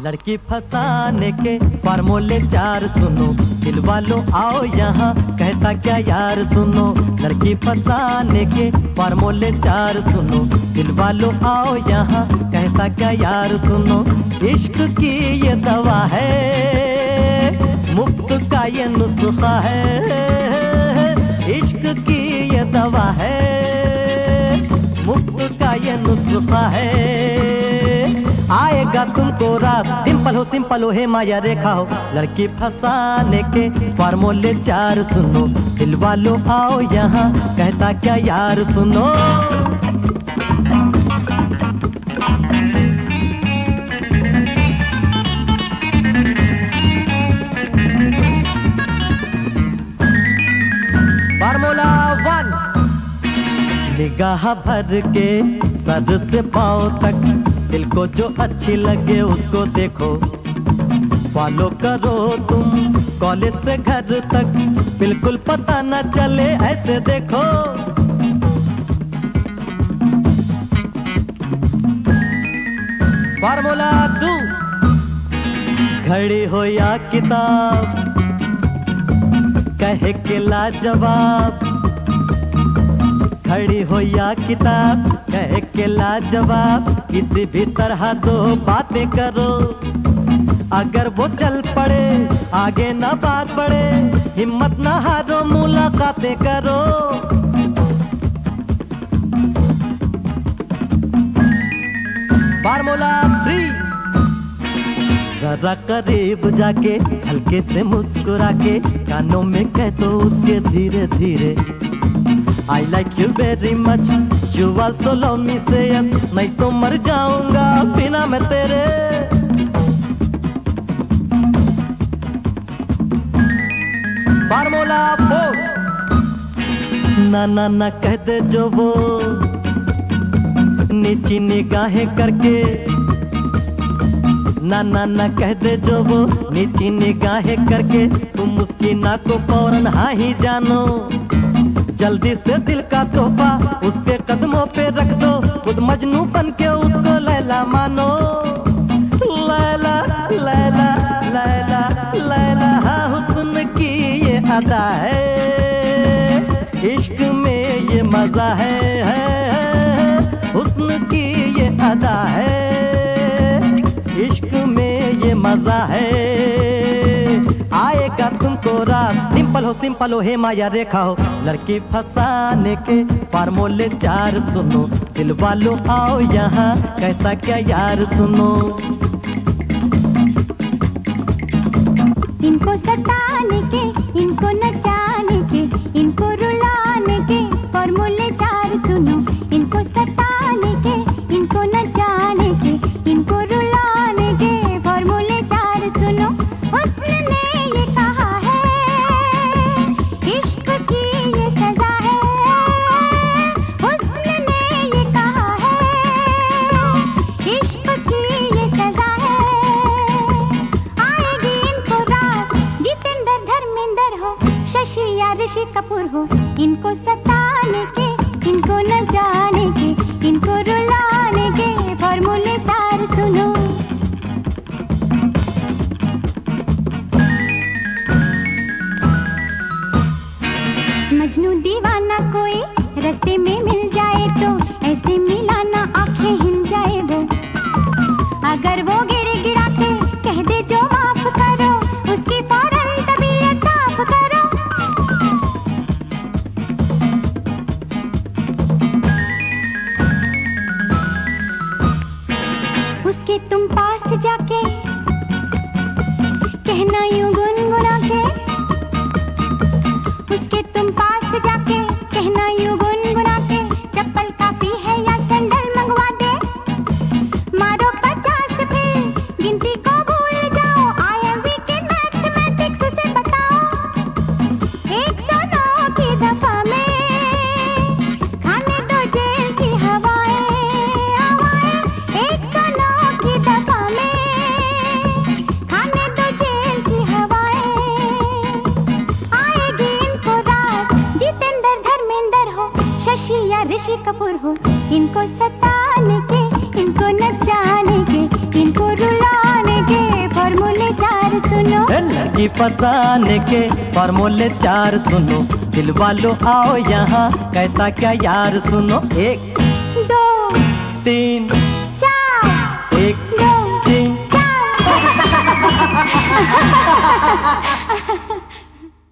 लड़की फंसाने के फार्मूले 4 सुनो, दिल वालों आओ यहाँ, कहता क्या यार सुनो। लड़की फंसाने के फार्मूले 4 सुनो, दिल वालों आओ यहाँ, कहता क्या यार सुनो। इश्क की ये दवा है, मुफ्त का ये नुस्खा है। इश्क की ये दवा है, मुफ्त का ये नुस्खा है। आएगा तुमको रात, सिंपल हो हे माया रेखा हो। लड़की फंसाने के फार्मूले 4 सुनो, दिल वालों आओ यहाँ, कहता क्या यार सुनो। फार्मूला 1, निगाह भर के सर से पांव तक, दिल को जो अच्छी लगे उसको देखो। फॉलो करो तुम कॉलेज से घर तक, बिल्कुल पता न चले ऐसे देखो। फार्मूला 2, घड़ी हो या किताब, कहे के लाजवाब। घड़ी हो या किताब, कहे के लाजवाब, किसी भी तरह दो बातें करो। अगर वो चल पड़े आगे ना बात बढ़े, हिम्मत ना हारो मुलाकातें करो। फार्मूला 3, जरा करीब जाके हल्के से मुस्कुरा के, कानों में कह दो उसके धीरे धीरे, I like you very much, you also love me, say yes, नहीं तो मर जाऊंगा बिना मैं तेरे। फार्मूला 4, ना ना ना कह दे जो वो नीची निगाहें करके। ना ना ना कह दे जो वो नीची निगाहें करके, तुम उसकी ना को फौरन हाँ ही जानो। जल्दी से दिल का तोहफा उसके कदमों पे रख दो, खुद मजनू बन के उसको लैला मानो। लैला लैला लैला लैला, हाँ हुस्न की ये अदा है, इश्क में ये मजा है। हुस्न की ये अदा है, इश्क में ये मजा है। आएगा तुमको रात, सिंपल हो हे माया रेखा हो। लड़की फंसाने के फार्मूले 4 सुनो, दिल वालों आओ यहाँ, कहता क्या यार सुनो। इनको सताने के, इनको नचाने के, इनको रुलाने के फार्मूले 4 सुनो। इनको सताने के, इनको नचाने के, इनको रुलाने के फार्मूले 4 सुनो। हुस्न ने ये कहा है, इश्क की ये सजा है। हुस्न ने ये कहा है, इश्क की ये सजा है। आएगी इनको रात, जितेंद्र धर्मेंद्र हो, शशि या ऋषि कपूर हो। इनको सताने के, इनको न जाने के, इनको रुलाने के फार्मूले 4 सुनो। मजनू दीवाना कोई रास्ते में मिल जाए तो, ऐसे मिलाना आंखें हिल जाए वो। अगर वो गिड़ा के कह दे जो माफ करो, उसकी फौरन तबीयत साफ करो। उसके तुम पास जाके कहना यूं गुनगुना के, उसके तुम पास जाके कहना यूं गुनगुना के, चप्पल काफी है या सैंडल मंगवा दे। मारो 50 फिर गिनती को भूल जाओ, I am weak in mathematics से बताओ। 109 की दफा में खाने दो जेल की हवाएं, हवाएं। 109 की दफा में खाने दो जेल की हवाएं। आएगी इनको रात, जितेंद्र धर्मेंद्र हो, शशि या ऋषि कपूर हो। इनको सताने के, इनको नचाने के, इनको रुलाने के लड़की फसाने के फॉर्मूले 4 सुनो, दिल वालों आओ यहाँ, कैसा क्या यार सुनो। 1 2 3 4 1 2 3 4